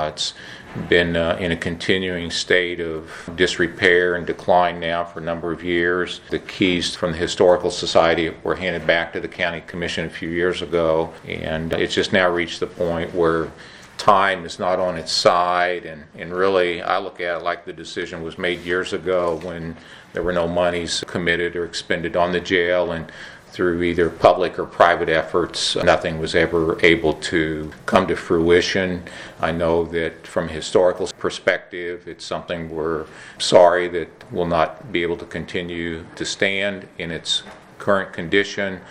It's been in a continuing state of disrepair and decline now for a number of years. The keys from the Historical Society were handed back to the County Commission a few years ago, and it's just now reached the point where time is not on its side, and really I look at it like the decision was made years ago when there were no monies committed or expended on the jail, and through either public or private efforts, nothing was ever able to come to fruition. I know that from a historical perspective, it's something we're sorry that will not be able to continue to stand in its current condition.